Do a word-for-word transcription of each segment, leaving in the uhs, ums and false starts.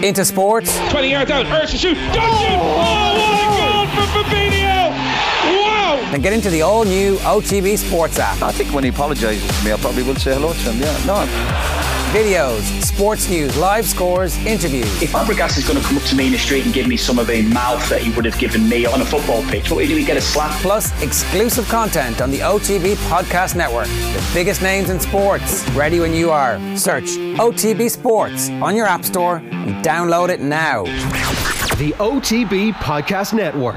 Into sports. twenty yards out, Ursa shoot, don't shoot! Oh, what a goal for Fabinho! Wow! Then get into the all-new O T B Sports app. I think when he apologises to me, I probably will say hello to him, yeah. No. Videos, sports news, live scores, interviews. If Fabregas is going to come up to me in the street and give me some of the mouth that he would have given me on a football pitch, what do we get a slap? Plus exclusive content on the O T B Podcast Network. The biggest names in sports. Ready when you are. Search O T B Sports on your app store and download it now. The O T B Podcast Network.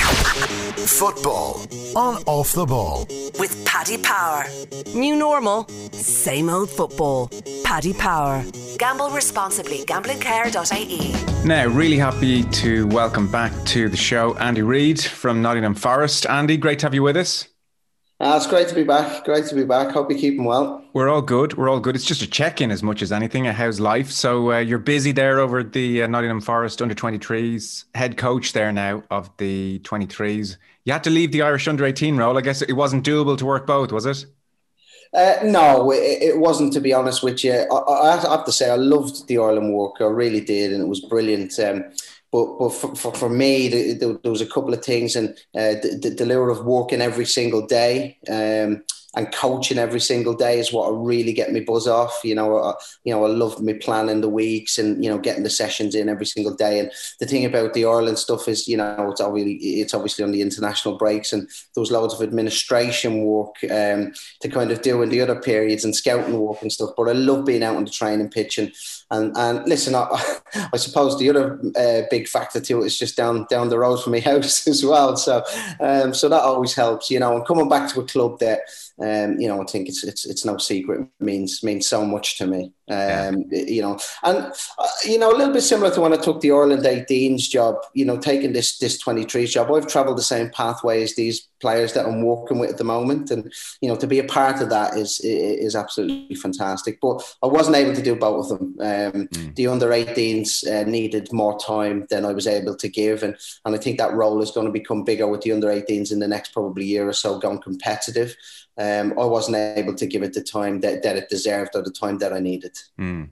Football on Off the Ball. With Paddy Power. New normal, same old football. Paddy Power. Gamble responsibly. Gambling care dot I E. Now, really happy to welcome back to the show Andy Reid from Nottingham Forest. Andy, great to have you with us. Uh, it's great to be back. Great to be back. Hope you're keeping well. We're all good. We're all good. It's just a check-in as much as anything. How's life? So uh, you're busy there over at the uh, Nottingham Forest under twenty-threes, head coach there now of the twenty-threes. You had to leave the Irish under eighteen role. I guess it wasn't doable to work both, was it? Uh, no, it, it wasn't, to be honest with you. I, I have to say I loved the Ireland work. I really did, and it was brilliant. Um, But but for, for, for me, there, there was a couple of things, and uh, the, the, the lure of working every single day um, and coaching every single day is what really get me buzz off. You know, I, you know, I love me planning the weeks and, you know, getting the sessions in every single day. And the thing about the Ireland stuff is, you know, it's obviously it's obviously on the international breaks, and there was loads of administration work um, to kind of do in the other periods and scouting work and stuff. But I love being out on the training pitch and. And and listen, I, I suppose the other uh, big factor to it is just down down the road from my house as well. So um, so that always helps, you know. And coming back to a club that, um, you know, I think it's it's it's no secret means means so much to me. Um, yeah. You know, and uh, you know, a little bit similar to when I took the Ireland eighteens job. You know, taking this this twenty-threes job, I've travelled the same pathway as these players that I'm working with at the moment, and you know, to be a part of that is is absolutely fantastic. But I wasn't able to do both of them. Um, mm. The under eighteens uh, needed more time than I was able to give, and and I think that role is going to become bigger with the under eighteens in the next probably year or so, going competitive. Um, I wasn't able to give it the time that, that it deserved or the time that I needed. Mm.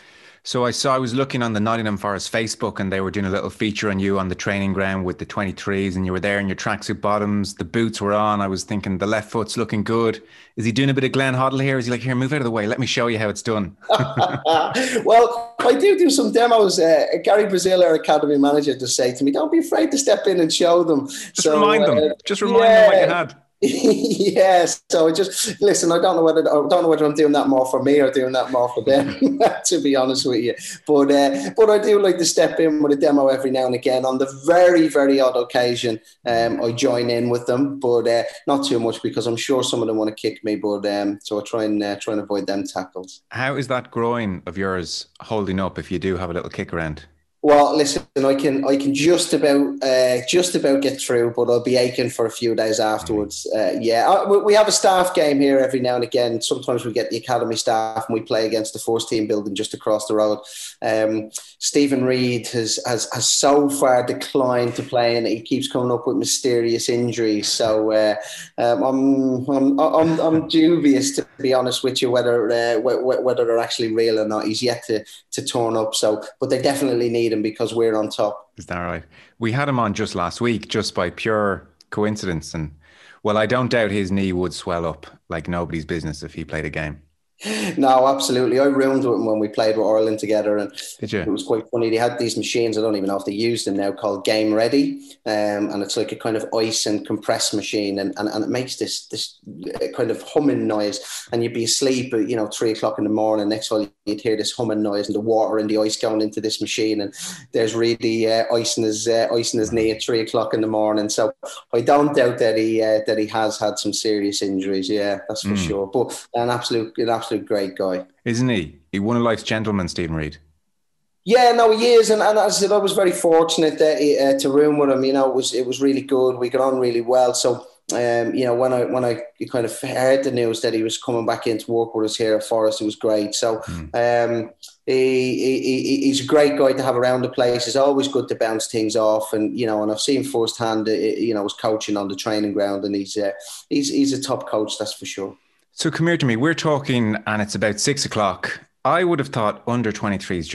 So I saw, I was looking on the Nottingham Forest Facebook, and they were doing a little feature on you on the training ground with the twenty-threes, and you were there in your tracksuit bottoms, the boots were on. I was thinking the left foot's looking good. Is he doing a bit of Glenn Hoddle here? Is he like, here, move out of the way, let me show you how it's done? Well, I do do some demos. Uh, Gary Brazil, our academy manager, just say to me, don't be afraid to step in and show them. Just so, remind them. Uh, just remind yeah. them what you had. Yes, so I just listen. I don't know whether I don't know whether I'm doing that more for me or doing that more for them. To be honest with you, but uh, but I do like to step in with a demo every now and again. On the very very odd occasion, um, I join in with them, but uh, not too much because I'm sure some of them want to kick me. But um, so I try and uh, try and avoid them tackles. How is that groin of yours holding up if you do have a little kick around? Well, listen, I can I can just about uh, just about get through, but I'll be aching for a few days afterwards. Uh, yeah, I, we have a staff game here every now and again. Sometimes we get the academy staff and we play against the first team building just across the road. Um, Stephen Reid has, has has so far declined to play, and he keeps coming up with mysterious injuries. So uh, um, I'm, I'm I'm I'm dubious, to be honest with you, whether uh, whether they're actually real or not. He's yet to to turn up. So, but they definitely need him because we're on top. Is that right? We had him on just last week, just by pure coincidence, and well, I don't doubt his knee would swell up like nobody's business if he played a game. No, absolutely. I roomed with him when we played with Ireland together, and Did you? It was quite funny. They had these machines, I don't even know if they use them now, called Game Ready, um, and it's like a kind of ice and compress machine, and, and, and it makes this this kind of humming noise, and you'd be asleep at, you know, three o'clock in the morning, next while you'd hear this humming noise and the water and the ice going into this machine, and there's really uh, ice in his uh, ice in his knee at three o'clock in the morning. So I don't doubt that he uh, that he has had some serious injuries. Yeah, that's for mm. sure. But an absolute an absolute great guy, isn't he? He won a life's gentleman, Stephen Reid. Yeah, no, he is, and, and as I said, I was very fortunate that he, uh, to room with him. You know, it was it was really good. We got on really well. So, um, you know, when I when I kind of heard the news that he was coming back into work with us here at Forest, it was great. So, mm. um, he, he he's a great guy to have around the place. It's always good to bounce things off, and you know, and I've seen firsthand, you know, his coaching on the training ground, and he's uh, he's he's a top coach, that's for sure. So come here to me. We're talking, and it's about six o'clock. I would have thought under twenty-three's job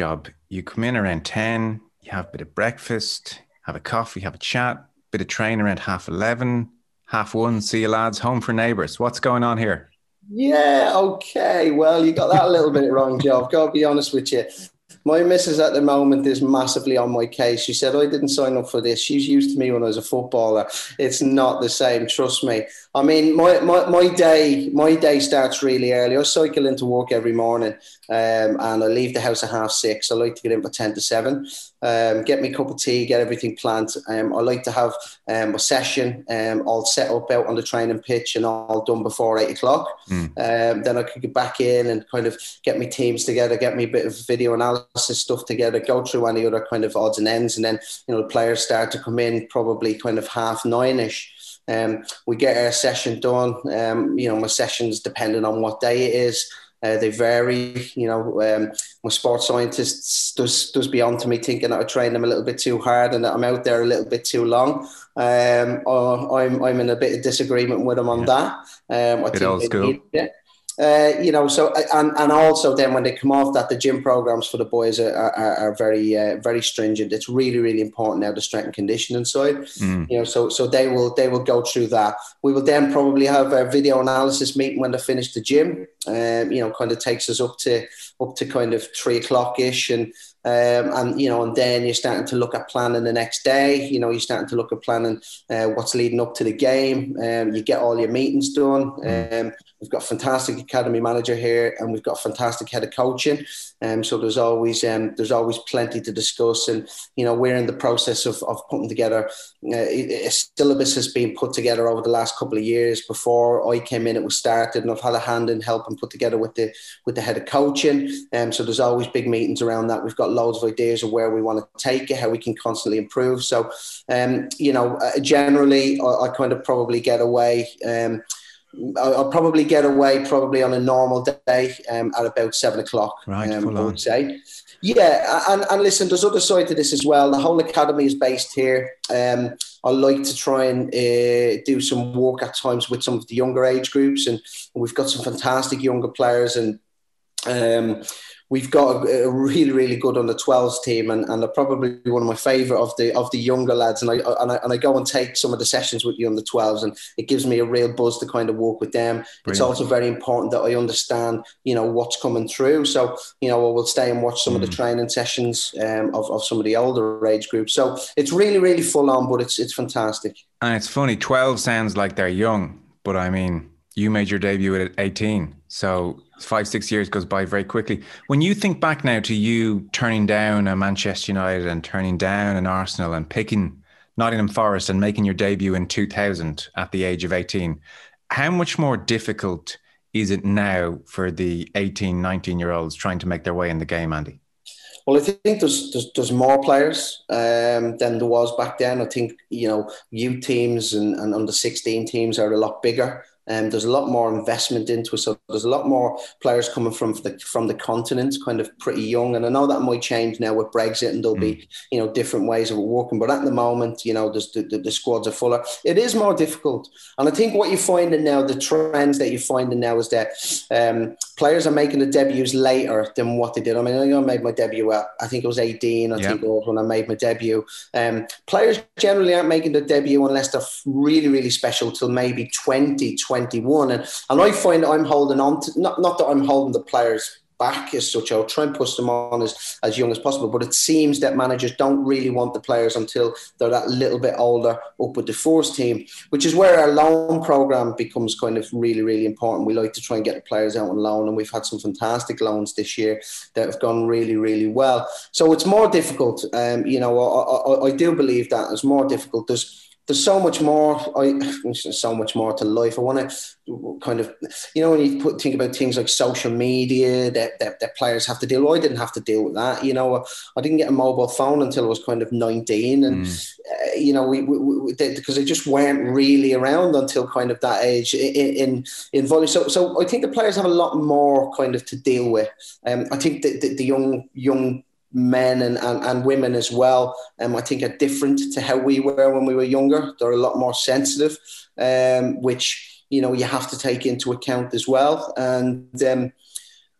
you come in around ten, you have a bit of breakfast, have a coffee, have a chat, bit of training around half eleven, half one, see you lads, home for neighbours. What's going on here? Yeah, okay. Well, you got that a little bit wrong, Joe. I've got to be honest with you. My missus at the moment is massively on my case. She said, I didn't sign up for this. She's used to me when I was a footballer. It's not the same, trust me. I mean, my, my, my day my day starts really early. I cycle into work every morning um, and I leave the house at half six. I like to get in for ten to seven, um, get me a cup of tea, get everything planned. Um, I like to have um, a session um, all set up out on the training pitch and all done before eight o'clock. Mm. Um, then I could get back in and kind of get my teams together, get me a bit of video analysis stuff together, go through any other kind of odds and ends. And then, you know, the players start to come in probably kind of half nine-ish. Um, we get our session done. Um, you know, my sessions, depending on what day it is, uh, they vary. You know, um, my sports scientist does does be on to me thinking that I train them a little bit too hard and that I'm out there a little bit too long. Um, or I'm I'm in a bit of disagreement with them on yeah. that. Um, I bit think old school. Need it. Uh, you know, so and, and also then when they come off that, the gym programs for the boys are are, are very uh, very stringent. It's really really important now, the strength and conditioning side. Mm. You know, so so they will they will go through that. We will then probably have a video analysis meeting when they finish the gym. Um, you know, kind of takes us up to up to kind of three o'clock ish, and um, and you know, and then you're starting to look at planning the next day. You know, you're starting to look at planning uh, what's leading up to the game. Um, you get all your meetings done. Um, we've got a fantastic academy manager here, and we've got a fantastic head of coaching. Um, so there's always um, there's always plenty to discuss, and you know, we're in the process of of putting together. Uh, a syllabus has been put together over the last couple of years. Before I came in, it was started, and I've had a hand in helping put together with the with the head of coaching. Um, so there's always big meetings around that. We've got loads of ideas of where we want to take it, how we can constantly improve. So, um, you know, uh, generally, I, I kind of probably get away. Um, I'll probably get away probably on a normal day um, at about seven o'clock. Right, um, full I on. would say. Yeah, and, and listen, there's other side to this as well. The whole academy is based here. Um, I like to try and uh, do some work at times with some of the younger age groups, and we've got some fantastic younger players, and um, we've got a, a really, really good under twelves team, and, and they're probably one of my favourite of the of the younger lads. And I, and I and I go and take some of the sessions with the under twelves, and it gives me a real buzz to kind of work with them. Brilliant. It's also very important that I understand, you know, what's coming through. So, you know, I will stay and watch some mm. of the training sessions um, of, of some of the older age groups. So it's really, really full on, but it's it's fantastic. And it's funny, twelve sounds like they're young, but I mean, you made your debut at eighteen. So five, six years goes by very quickly. When you think back now to you turning down a Manchester United and turning down an Arsenal and picking Nottingham Forest and making your debut in two thousand at the age of eighteen, how much more difficult is it now for the eighteen, nineteen year olds trying to make their way in the game, Andy? Well, I think there's there's, there's more players um, than there was back then. I think, you know, youth teams and, and under sixteen teams are a lot bigger. Um, there's a lot more investment into it. So there's a lot more players coming from the from the continent, kind of pretty young. And I know that might change now with Brexit, and there'll mm. be, you know, different ways of working. But at the moment, you know, there's the, the, the squads are fuller. It is more difficult. And I think what you're finding now, the trends that you're finding now is that um, players are making the debuts later than what they did. I mean, I made my debut at, I think it was eighteen, I yep. think it was when I made my debut. Um, players generally aren't making the debut unless they're really, really special till maybe twenty, twenty-one. And, and I find I'm holding on to, not, not that I'm holding the players back as such, I'll try and push them on as, as young as possible, but it seems that managers don't really want the players until they're that little bit older up with the first team, which is where our loan programme becomes kind of really, really important. We like to try and get the players out on loan, and we've had some fantastic loans this year that have gone really, really well. So it's more difficult. Um, you know, I, I, I do believe that it's more difficult. There's There's so much more. I so much more to life. I want to kind of, you know, when you put, think about things like social media that, that that players have to deal with. I didn't have to deal with that. You know, I didn't get a mobile phone until I was kind of nineteen, and mm. uh, you know, we, we, we they, because they just weren't really around until kind of that age in in, in volley. So, so I think the players have a lot more kind of to deal with. Um, I think that the, the young young. men and, and, and women as well, um, I think are different to how we were when we were younger. They're a lot more sensitive, um, which, you know, you have to take into account as well. And um,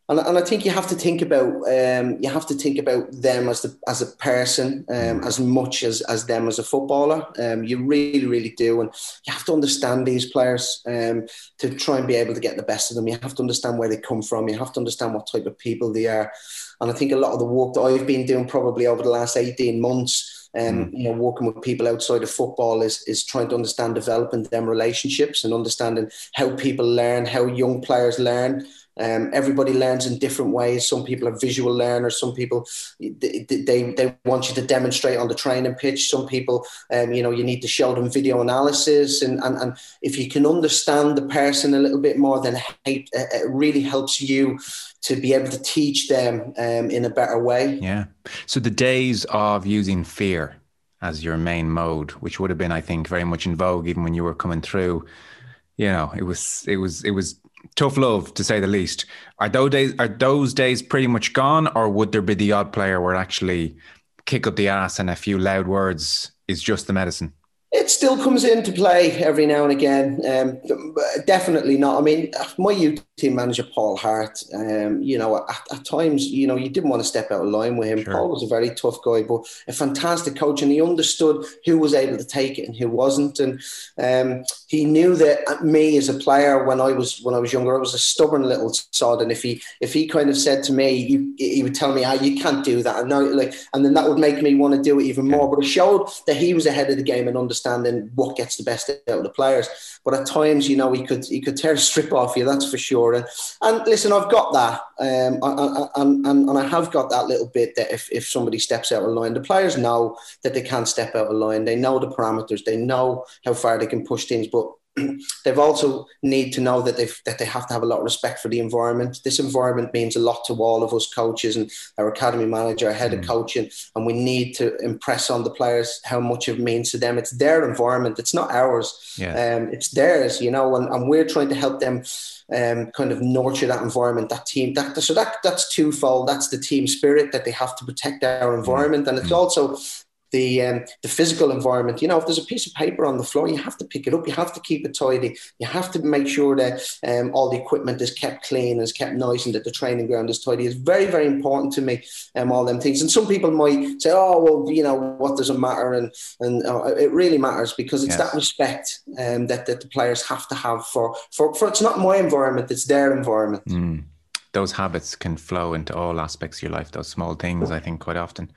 And, and I think you have to think about um, you have to think about them as the as a person um, as much as, as them as a footballer. Um, you really, really do, and you have to understand these players um, to try and be able to get the best of them. You have to understand where they come from. You have to understand what type of people they are. And I think a lot of the work that I've been doing probably over the last eighteen months, um, mm. you know, working with people outside of football is is trying to understand developing them relationships and understanding how people learn, how young players learn. Um, everybody learns in different ways. Some people are visual learners. Some people, they, they, they want you to demonstrate on the training pitch. Some people, um, you know, you need to show them video analysis. And, and, and if you can understand the person a little bit more, then it, it really helps you to be able to teach them um, in a better way. Yeah. So the days of using fear as your main mode, which would have been, I think, very much in vogue even when you were coming through, you know, it was, it was, it was, tough love, to say the least. Are those days are those days pretty much gone, or would there be the odd player where actually kick up the ass and a few loud words is just the medicine? It still comes into play every now and again. Um, definitely not. I mean, my youth team manager, Paul Hart, um, you know, at, at times, you know, you didn't want to step out of line with him. Sure. Paul was a very tough guy, but a fantastic coach, and he understood who was able to take it and who wasn't. And um, he knew that me as a player, when I was when I was younger, I was a stubborn little sod. And if he if he kind of said to me, you, he would tell me, "Ah, you can't do that," and now, like, and then that would make me want to do it even more. But it showed that he was ahead of the game and understood understanding what gets the best out of the players. But at times, you know, he could he could tear a strip off you, that's for sure. And and listen, I've got that, um, and, and, and I have got that little bit that if, if somebody steps out of line, the players know that they can't step out of line. They know the parameters. They know how far they can push things, but they've also need to know that they that they have to have a lot of respect for the environment. This environment means a lot to all of us coaches and our academy manager, our head mm. of coaching, and we need to impress on the players how much it means to them. It's their environment. It's not ours. Yeah. Um, it's theirs, you know, and, and we're trying to help them um, kind of nurture that environment, that team. That, so that that's twofold. That's the team spirit, that they have to protect our environment. Mm. And it's mm. also the um, the physical environment. You know, if there's a piece of paper on the floor, you have to pick it up. You have to keep it tidy. You have to make sure that um, all the equipment is kept clean, is kept nice, and that the training ground is tidy. It's very, very important to me, um, all them things. And some people might say, oh, well, you know, what does it matter? And and uh, it really matters, because it's yes. that respect um, that, that the players have to have for, for, for, it's not my environment, it's their environment. Mm. Those habits can flow into all aspects of your life, those small things, I think, quite often.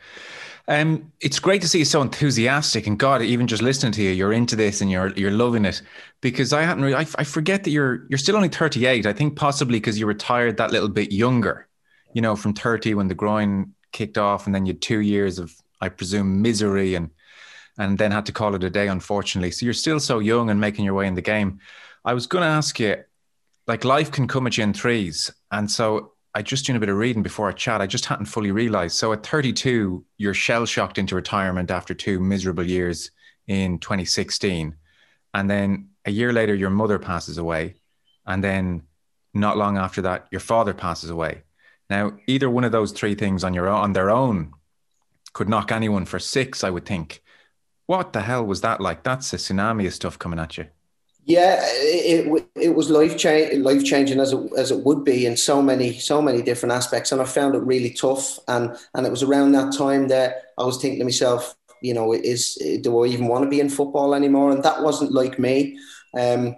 Um, it's great to see you so enthusiastic, and God, even just listening to you, you're into this and you're you're loving it. Because I hadn't really, I, I forget that you're you're still only thirty-eight. I think possibly because you retired that little bit younger, you know, from thirty when the groin kicked off, and then you had two years of, I presume, misery, and and then had to call it a day, unfortunately. So you're still so young and making your way in the game. I was going to ask you, like, life can come at you in threes, and so I just doing a bit of reading before our chat. I just hadn't fully realised. So at thirty-two, you're shell-shocked into retirement after two miserable years in twenty sixteen. And then a year later, your mother passes away. And then not long after that, your father passes away. Now, either one of those three things on your own, on their own could knock anyone for six, I would think. What the hell was that like? That's a tsunami of stuff coming at you. Yeah, it, it it was life change, life changing as it as it would be in so many so many different aspects, and I found it really tough. And and it was around that time that I was thinking to myself, you know, is do I even want to be in football anymore? And that wasn't like me. Um,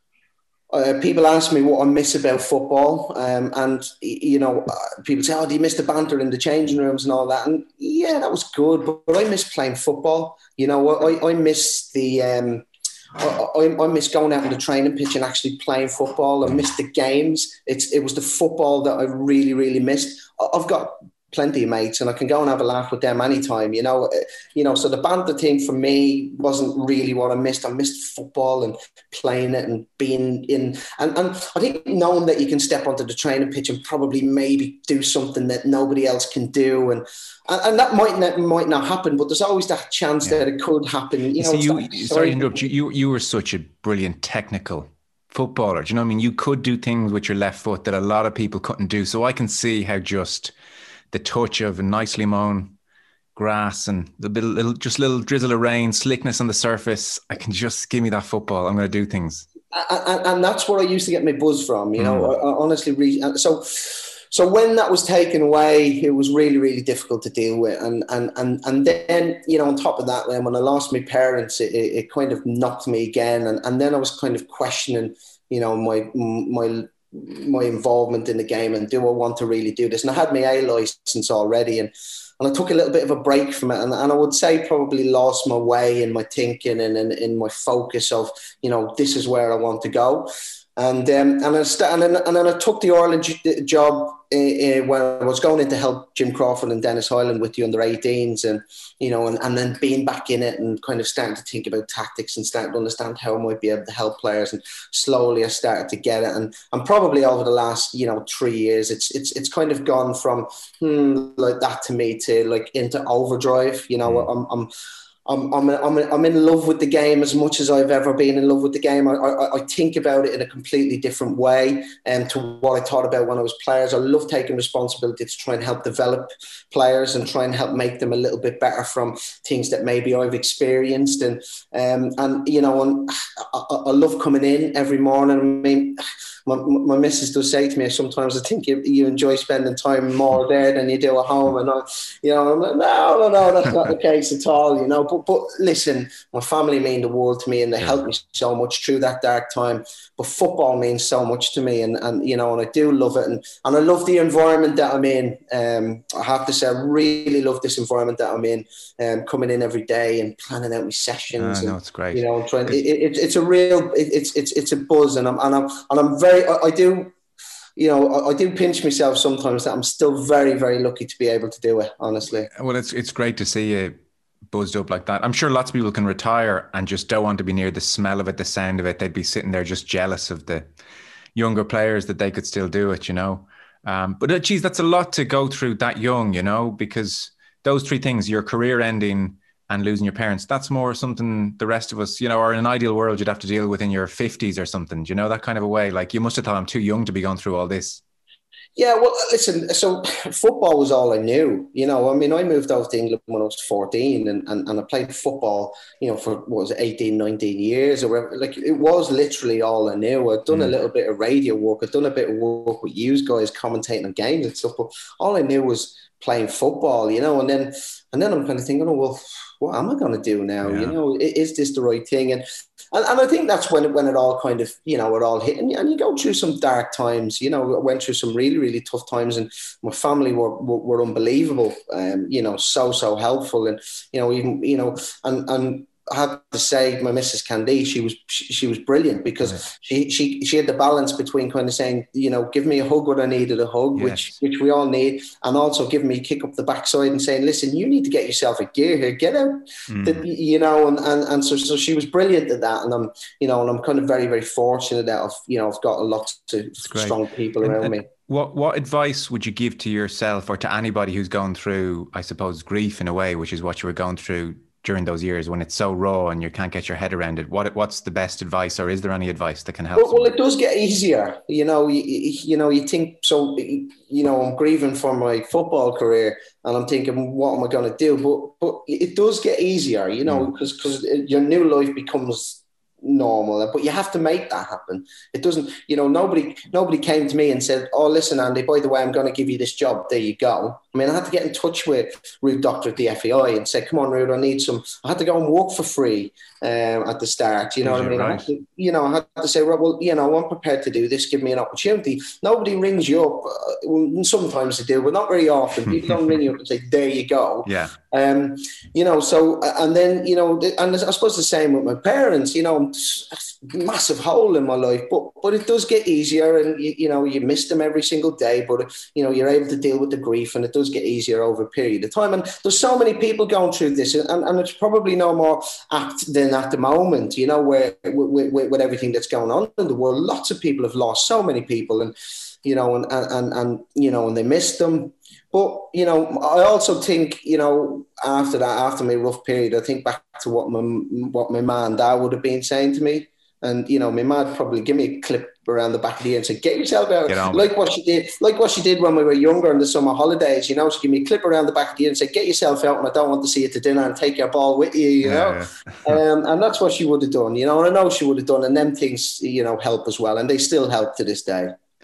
uh, people ask me what I miss about football, um, and you know, people say, "Oh, do you miss the banter in the changing rooms and all that?" And yeah, that was good, but, but I miss playing football. You know, I I miss the. Um, I, I miss going out on the training pitch and actually playing football. I miss the games. It's it was the football that I really, really missed. I've got plenty of mates, and I can go and have a laugh with them anytime. You know, you know. So the banter thing for me wasn't really what I missed. I missed football and playing it and being in. And, and I think knowing that you can step onto the training pitch and probably maybe do something that nobody else can do, and. And that might not, might not happen, but there's always that chance yeah. that it could happen. You know, so you, like, sorry to interrupt you, you. You were such a brilliant technical footballer. Do you know what I mean? You could do things with your left foot that a lot of people couldn't do. So I can see how just the touch of a nicely mown grass and the little, little just little drizzle of rain, slickness on the surface, I can just give me that football. I'm going to do things. And, and that's where I used to get my buzz from, you know, mm. I, I honestly. Re- so... so when that was taken away, it was really, really difficult to deal with. And and and and then, you know, on top of that, when I lost my parents, it, it kind of knocked me again. And, and then I was kind of questioning, you know, my my my involvement in the game, and do I want to really do this? And I had my A license already, and and I took a little bit of a break from it. And, and I would say probably lost my way in my thinking and in, in my focus of, you know, this is where I want to go. And um, and, I st- and, then, and then I took the Ireland j- job uh, uh, when I was going in to help Jim Crawford and Dennis Hyland with the under eighteens, and you know, and, and then being back in it and kind of starting to think about tactics and starting to understand how I might be able to help players. And slowly I started to get it. And and probably over the last, you know, three years, it's it's it's kind of gone from hmm, like that to me to like into overdrive. You know, mm. I'm. I'm I'm I'm I'm I'm in love with the game as much as I've ever been in love with the game. I I, I think about it in a completely different way, and um, to what I thought about when I was players. I love taking responsibility to try and help develop players and try and help make them a little bit better from things that maybe I've experienced. And um and you know, and I, I love coming in every morning. I mean, my my missus does say to me sometimes, I think you, you enjoy spending time more there than you do at home. And I, you know, I'm like, no, no, no, that's not the case at all. You know, but but listen, my family mean the world to me, and they yeah. helped me so much through that dark time. But football means so much to me, and and you know, and I do love it, and and I love the environment that I'm in. Um, I have to say, I really love this environment that I'm in. Um, coming in every day and planning out my sessions. Oh, no, and, it's great. You know, and trying. It, it, it's a real. It, it's it's it's a buzz, and I'm and I'm and I'm very. I, I do. You know, I, I do pinch myself sometimes that I'm still very, very lucky to be able to do it, honestly. Well, it's it's great to see you buzzed up like that. I'm sure lots of people can retire and just don't want to be near the smell of it, the sound of it. They'd be sitting there just jealous of the younger players that they could still do it, you know. Um, but uh, geez, that's a lot to go through that young, you know, because those three things, your career ending and losing your parents, that's more something the rest of us, you know, or in an ideal world, you'd have to deal with in your fifties or something, you know, that kind of a way. Like, you must have thought, I'm too young to be going through all this. Yeah, well, listen, so football was all I knew. You know, I mean, I moved out to England when I was fourteen, and, and, and I played football, you know, for, what was it, eighteen, nineteen years or whatever. Like, it was literally all I knew. I'd done mm. a little bit of radio work. I'd done a bit of work with you guys commentating on games and stuff, but all I knew was playing football, you know, and then and then I'm kind of thinking, oh, well, what am I going to do now? Yeah. You know, is this the right thing? And, and and I think that's when it, when it all kind of, you know, it all hit. And, and you go through some dark times, you know, I went through some really, really tough times, and my family were were, were unbelievable, um, you know, so, so helpful. And, you know, even, you know, and, and, I have to say, my Missus Candy, she was she, she was brilliant, because yeah. she she she had the balance between kind of saying, you know, give me a hug when I needed a hug, yes. which which we all need, and also giving me a kick up the backside and saying, listen, you need to get yourself a gear here, get out, mm. the, you know, and, and and so so she was brilliant at that, and I'm you know, and I'm kind of very very fortunate that I've you know I've got a lot of strong people and, around and, me. What what advice would you give to yourself or to anybody who's going through, I suppose, grief in a way, which is what you were going through during those years when it's so raw and you can't get your head around it? What what's the best advice, or is there any advice that can help? Well, well it does get easier. You know, you, you know, you think, so, you know, I'm grieving for my football career and I'm thinking, what am I going to do? But but it does get easier, you know, because mm. because your new life becomes normal, but you have to make that happen. It doesn't, you know, nobody nobody came to me and said, oh, listen, Andy, by the way, I'm going to give you this job. There you go. I mean, I had to get in touch with Ruud Doctor at the F A I and say, come on, Ruud, I need some. I had to go and work for free um, at the start. You know what I mean? Right. I had to, you know, I had to say, well, you know, I'm prepared to do this. Give me an opportunity. Nobody rings you up. Uh, sometimes they do, but not very often. People don't ring you up and say, there you go. Yeah. Um, you know, so, and then, you know, and I suppose the same with my parents, you know, massive hole in my life, but but it does get easier, and you, you know, you miss them every single day, but you know, you're able to deal with the grief, and it does get easier over a period of time. And there's so many people going through this, and, and it's probably no more apt than at the moment, you know, where with, with, with everything that's going on in the world, lots of people have lost so many people, and you know, and and and you know, and they missed them. But, you know, I also think, you know, after that, after my rough period, I think back to what my what my ma and dad would have been saying to me. And, you know, my ma would probably give me a clip around the back of the ear and say, get yourself out. Get like what she did, like what she did when we were younger in the summer holidays, you know, she gave me a clip around the back of the ear and say, get yourself out, and I don't want to see you to dinner, and take your ball with you, you know. Yeah, yeah. um, and that's what she would have done, you know, and I know she would have done. And them things, you know, help as well. And they still help to this day.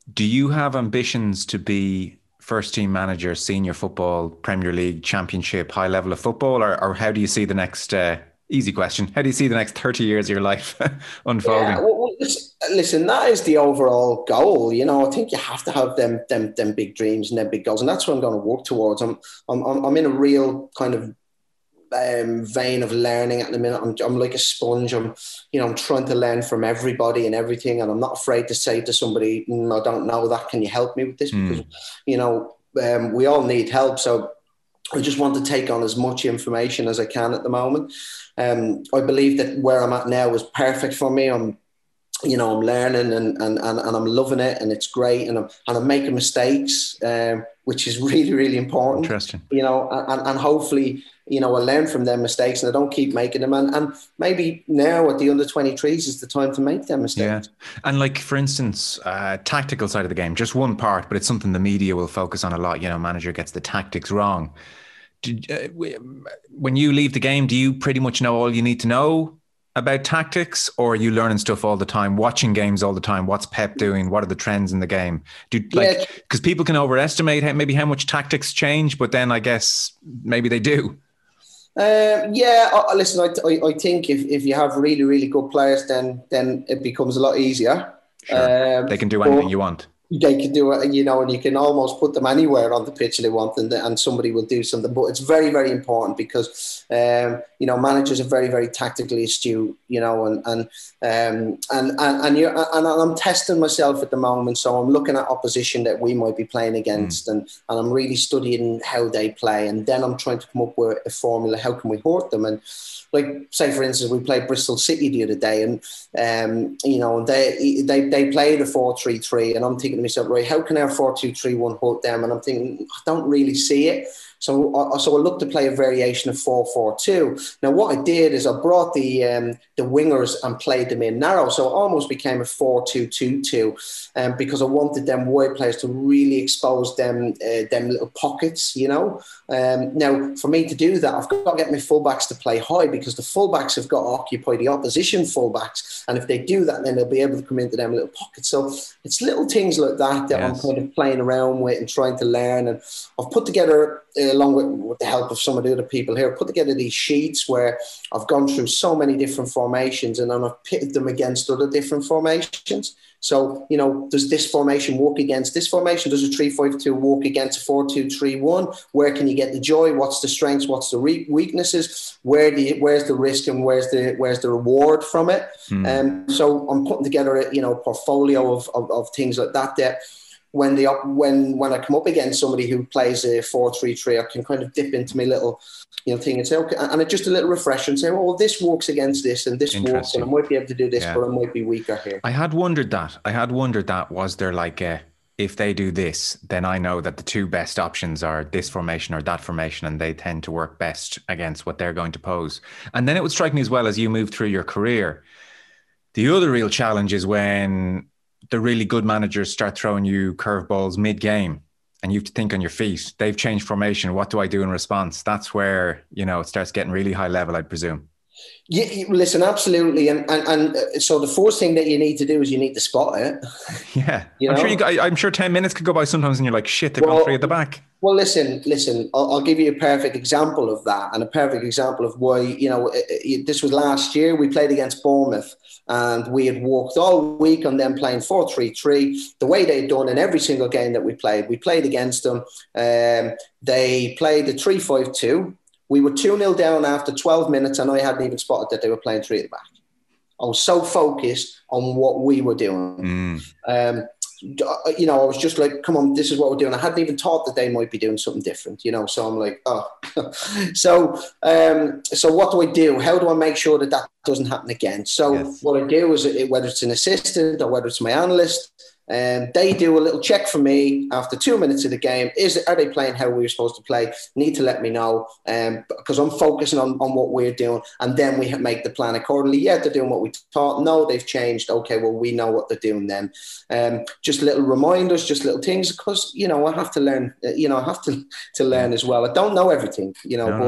Do you have ambitions to be first team manager, senior football, Premier League, Championship, high level of football, or, or how do you see the next, uh, easy question, how do you see the next thirty years of your life unfolding? Yeah, well, listen, that is the overall goal. You know, I think you have to have them, them, them big dreams and them big goals, and that's what I'm going to work towards. I'm, I'm, I'm in a real kind of um, vein of learning at the minute. I'm, I'm like a sponge. I'm, you know, I'm trying to learn from everybody and everything, and I'm not afraid to say to somebody, mm, "I don't know that. Can you help me with this?" Mm. Because, you know, um, we all need help. So I just want to take on as much information as I can at the moment. Um, I believe that where I'm at now is perfect for me. I'm, you know, I'm learning and and and, and I'm loving it, and it's great. And I'm and I'm making mistakes, um, which is really really important. Interesting. You know, and and hopefully, you know, I learn from them mistakes and I don't keep making them. And, and maybe now at the under twenty-threes is the time to make them mistakes. Yeah. And like, for instance, uh, tactical side of the game, just one part, but it's something the media will focus on a lot. You know, manager gets the tactics wrong. Did, uh, when you leave the game, do you pretty much know all you need to know about tactics, or are you learning stuff all the time, watching games all the time? What's Pep doing? What are the trends in the game? Do like, because yeah. people can overestimate how, maybe how much tactics change, but then I guess maybe they do. Um, yeah, uh, listen, I, I, I think if, if you have really, really good players, then then it becomes a lot easier. Sure. Um, they can do anything you want. They can do it, you know, and you can almost put them anywhere on the pitch they want, and, and somebody will do something. But it's very, very important because, um, you know, managers are very, very tactically astute, you know, and and um, and and and, you're, and I'm testing myself at the moment. So I'm looking at opposition that we might be playing against, mm. and, and I'm really studying how they play. And then I'm trying to come up with a formula. How can we hurt them? And like, say, for instance, we played Bristol City the other day, and, um, you know, they they they played a four three three, and I'm thinking to myself, right, how can our four two three one hurt them? And I'm thinking, I don't really see it. So, uh, so I looked to play a variation of four four two. Now, what I did is I brought the um, the wingers and played them in narrow, so it almost became a four two two two, um, because I wanted them wide players to really expose them uh, them little pockets, you know. Um, now, for me to do that, I've got to get my fullbacks to play high, because the fullbacks have got to occupy the opposition fullbacks, and if they do that, then they'll be able to come into them little pockets. So it's little things like that that yes. I'm kind of playing around with and trying to learn. And I've put together, uh, along with, with the help of some of the other people here, put together these sheets where I've gone through so many different formations, and then I've pitted them against other different formations. So, you know, does this formation work against this formation? Does a three five two work against a four two three one? Where can you get the joy? What's the strengths? What's the re- weaknesses? Where do you, where's the risk and where's the where's the reward from it? Hmm. Um, so I'm putting together a, you know, portfolio of, of, of things like that that when the when when I come up against somebody who plays a four three three, I can kind of dip into my little, you know, thing and say, okay, and it's just a little refresher and say, oh, well, this works against this and this works, and I might be able to do this, yeah. but I might be weaker here. I had wondered that. I had wondered that. Was there like a, if they do this, then I know that the two best options are this formation or that formation, and they tend to work best against what they're going to pose. And then it would strike me as well, as you move through your career, the other real challenge is when the really good managers start throwing you curveballs mid-game, and you have to think on your feet. They've changed formation. What do I do in response? That's where, you know, it starts getting really high level, I'd presume. Yeah, listen, absolutely. And and, and so the first thing that you need to do is you need to spot it. Yeah. You I'm, know? sure you, I, I'm sure ten minutes could go by sometimes and you're like, shit, they've well, gone three at the back. Well, listen, listen, I'll, I'll give you a perfect example of that, and a perfect example of why, you know, it, it, this was last year. We played against Bournemouth, and we had worked all week on them playing four three three, the way they'd done in every single game that we played. We played against them. Um, they played the three five two. We were two nil down after twelve minutes, and I hadn't even spotted that they were playing three at the back. I was so focused on what we were doing. Mm. Um, you know, I was just like, come on, this is what we're doing. I hadn't even thought that they might be doing something different, you know, so I'm like, oh. so um, so what do I do? How do I make sure that that doesn't happen again? So yes. what I do is, whether it's an assistant or whether it's my analyst, and um, they do a little check for me after two minutes of the game. Is are they playing how we were supposed to play? Need to let me know, um, because I'm focusing on, on what we're doing, and then we make the plan accordingly. Yeah, they're doing what we thought. No, they've changed. Okay, well, we know what they're doing then. Um, just little reminders, just little things, because, you know, I have to learn. You know, I have to to learn as well. I don't know everything, you know, no, but no.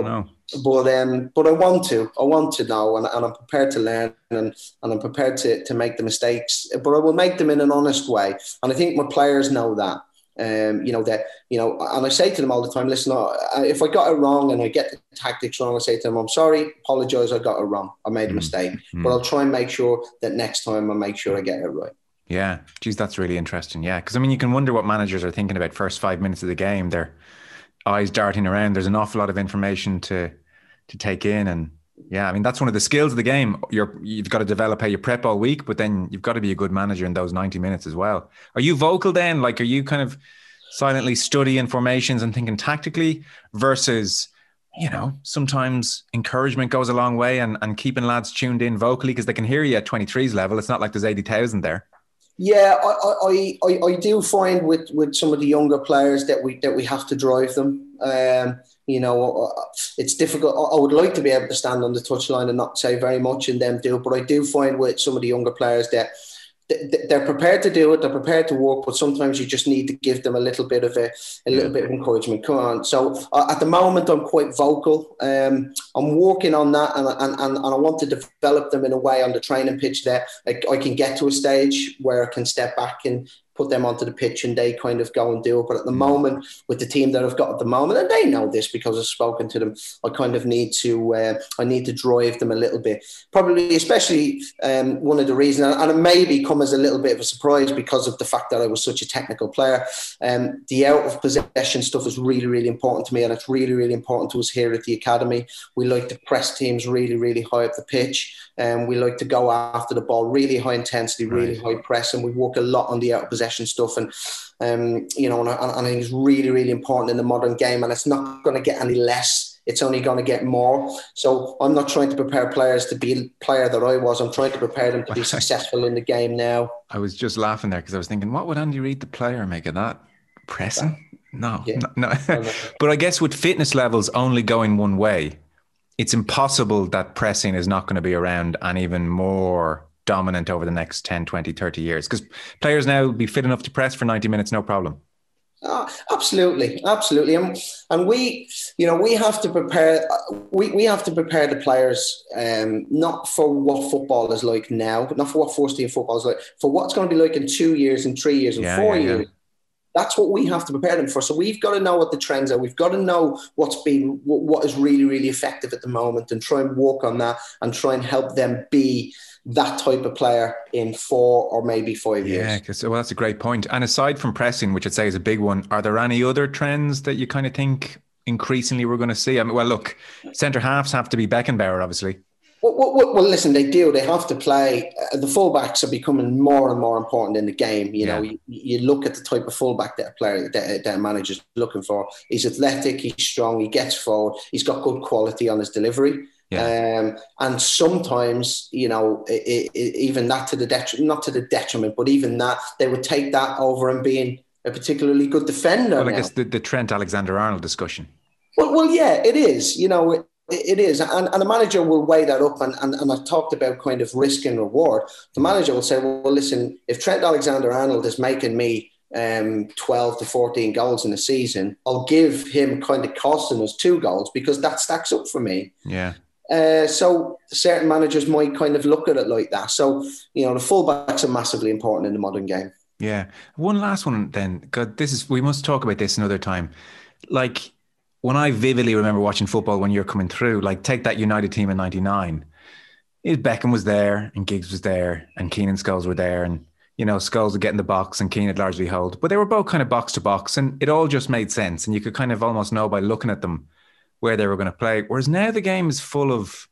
But um, but I want to, I want to know, and, and I'm prepared to learn, and, and I'm prepared to, to make the mistakes, but I will make them in an honest way. And I think my players know that. Um, you know that, you know, and I say to them all the time, listen, if I got it wrong and I get the tactics wrong, I say to them, I'm sorry, apologise, I got it wrong, I made a mm. mistake, mm. but I'll try and make sure that next time I make sure I get it right. Yeah, geez, that's really interesting. Yeah, because I mean, you can wonder what managers are thinking about first five minutes of the game. They're eyes darting around. There's an awful lot of information to to take in, and yeah, I mean that's one of the skills of the game. You're you've got to develop how you prep all week, but then you've got to be a good manager in those ninety minutes as well. Are you vocal then? Like, are you kind of silently studying formations and thinking tactically versus, you know, sometimes encouragement goes a long way, and and keeping lads tuned in vocally because they can hear you at twenty-threes level. It's not like there's eighty thousand there. Yeah, I, I, I, I do find with, with some of the younger players that we that we have to drive them. Um, you know, it's difficult. I would like to be able to stand on the touchline and not say very much and them do, but I do find with some of the younger players that they're prepared to do it, they're prepared to work, but sometimes you just need to give them a little bit of a, a little bit of encouragement. Come on. So uh, at the moment, I'm quite vocal. Um, I'm working on that, and, and, and, and I want to develop them in a way on the training pitch that I, I can get to a stage where I can step back and put them onto the pitch and they kind of go and do it. But at the moment, with the team that I've got at the moment, and they know this because I've spoken to them, I kind of need to uh, I need to drive them a little bit. Probably, especially um, one of the reasons, and it maybe come as a little bit of a surprise because of the fact that I was such a technical player. Um, the out of possession stuff is really, really important to me, and it's really, really important to us here at the academy. We like to press teams really, really high up the pitch, and um, we like to go after the ball really high intensity, really right. high press, and we work a lot on the out of possession stuff, and um, you know, and I, and I think it's really, really important in the modern game, and it's not going to get any less. It's only going to get more. So I'm not trying to prepare players to be the player that I was. I'm trying to prepare them to be successful in the game now. I was just laughing there because I was thinking, what would Andy Reid, the player, make of that? Pressing? No, yeah. no, no. But I guess with fitness levels only going one way, it's impossible that pressing is not going to be around and even more dominant over the next ten, twenty, thirty years, because players now will be fit enough to press for ninety minutes, no problem. Oh, absolutely, absolutely, and, and we, you know, we have to prepare. We, we have to prepare the players, um, not for what football is like now, not for what first team football is like, for what's going to be like in two years, and three years, and yeah, four yeah, years. Yeah. That's what we have to prepare them for. So we've got to know what the trends are. We've got to know what's been, what is really, really effective at the moment, and try and work on that and try and help them be that type of player in four or maybe five years. Yeah, because well, that's a great point. And aside from pressing, which I'd say is a big one, are there any other trends that you kind of think increasingly we're going to see? I mean, well, look, centre halves have to be Beckenbauer, obviously. Well, well, well, listen, they do. They have to play. Uh, the fullbacks are becoming more and more important in the game. You know, yeah. you, you look at the type of fullback that a player, that, that a manager's looking for. He's athletic, he's strong, he gets forward, he's got good quality on his delivery. Yeah. Um, and sometimes, you know, it, it, even that to the detriment, not to the detriment, but even that, they would take that over and being a particularly good defender. Well, I now. guess the, the Trent Alexander-Arnold discussion. Well, well, yeah, it is. You know, it, it is. And, and a manager will weigh that up. And, and, and I've talked about kind of risk and reward. The manager will say, well, listen, if Trent Alexander-Arnold is making me um, twelve to fourteen goals in a season, I'll give him kind of costing us two goals because that stacks up for me. Yeah. Uh, so certain managers might kind of look at it like that. So, you know, the fullbacks are massively important in the modern game. Yeah. One last one then. God, this is, we must talk about this another time. Like, when I vividly remember watching football when you're coming through, like take that United team in ninety-nine. Beckham was there and Giggs was there and Keane and Scholes were there, and, you know, Scholes would get in the box and Keane would largely hold. But they were both kind of box to box, and it all just made sense. And you could kind of almost know by looking at them where they were going to play. Whereas now the game is full of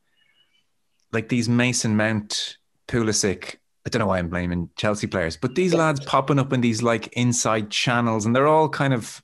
like these Mason Mount, Pulisic, I don't know why I'm blaming Chelsea players, but these lads popping up in these like inside channels, and they're all kind of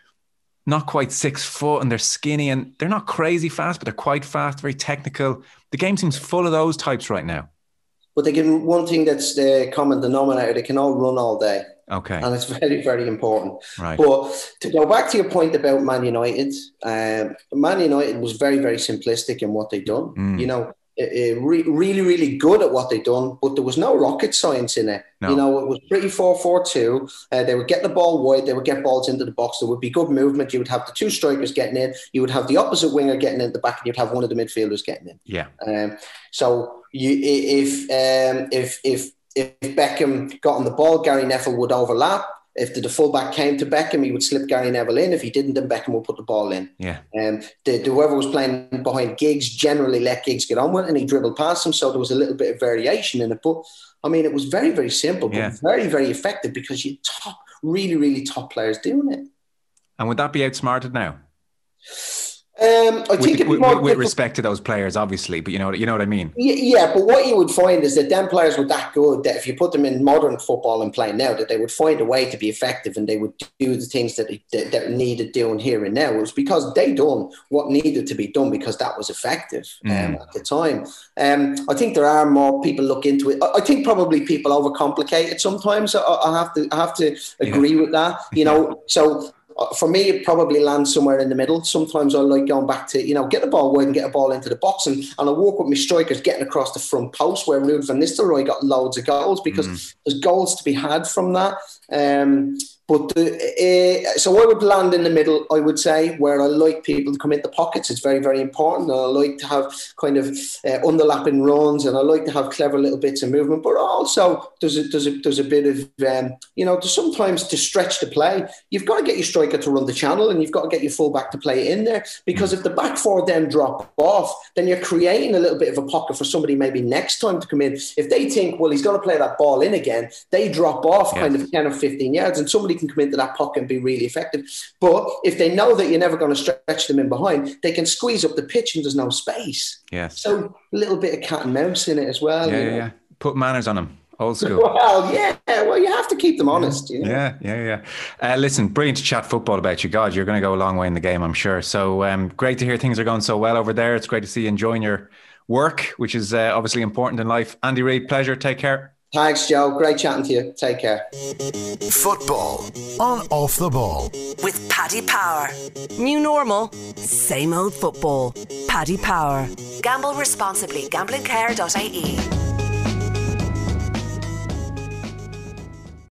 not quite six foot and they're skinny and they're not crazy fast, but they're quite fast, very technical. The game seems full of those types right now. But they can, one thing that's the common denominator, they can all run all day. Okay. And it's very, very important. Right. But to go back to your point about Man United, um, Man United was very, very simplistic in what they've done. Mm. You know, uh, re- really, really good at what they'd done, but there was no rocket science in it. No. You know, it was pretty four four two. Uh, they would get the ball wide. They would get balls into the box. There would be good movement. You would have the two strikers getting in. You would have the opposite winger getting in at the back, and you'd have one of the midfielders getting in. Yeah. Um, so you, if um, if if if Beckham got on the ball, Gary Neville would overlap. If the, the fullback came to Beckham, he would slip Gary Neville in. If he didn't, then Beckham would put the ball in. Yeah. Um, the, the, whoever was playing behind Giggs generally let Giggs get on with it, and he dribbled past him, so there was a little bit of variation in it. But, I mean, it was very, very simple, but yeah. very, very effective because you top, really, really top players doing it. And would that be outsmarted now? Um, I with, think with, with, with respect to those players, obviously, but you know, you know what I mean. Yeah, yeah, but what you would find is that them players were that good that if you put them in modern football and play now, that they would find a way to be effective and they would do the things that that, that needed doing here and now. It was because they done what needed to be done because that was effective mm. um, at the time. Um, I think there are more people look into it. I, I think probably people overcomplicate it sometimes. I, I have to, I have to agree yeah. with that. You know, so. For me, it probably lands somewhere in the middle. Sometimes I like going back to, you know, get the ball wide and get a ball into the box. And, and I work with my strikers getting across the front post where Ruud van Nistelrooy got loads of goals because mm. there's goals to be had from that. Um, but the, uh, so I would land in the middle, I would say, where I like people to come into pockets. It's very, very important. And I like to have kind of uh, underlapping runs and I like to have clever little bits of movement. But also there's a, there's a, there's a bit of, um, you know, there's sometimes to stretch the play, you've got to get your striker to run the channel and you've got to get your fullback to play it in there. Because if the back four then drop off, then you're creating a little bit of a pocket for somebody maybe next time to come in. If they think, well, he's going to play that ball in again, they drop off yeah. kind of ten or fifteen yards and somebody can come into that pocket and be really effective. But if they know that you're never going to stretch them in behind, they can squeeze up the pitch and there's no space. Yes. So a little bit of cat and mouse in it as well. Yeah, you yeah, know? yeah. Put manners on them. Old school. Well, yeah. Well, you have to keep them honest. You know? Yeah, yeah, yeah. Uh, listen, brilliant to chat football about you. God, you're going to go a long way in the game, I'm sure. So um, great to hear things are going so well over there. It's great to see you enjoying your work, which is uh, obviously important in life. Andy Reid, pleasure. Take care. Thanks, Joe. Great chatting to you. Take care. Football on Off the Ball. With Paddy Power. New normal, same old football. Paddy Power. Gamble responsibly. Gambling Care dot I E.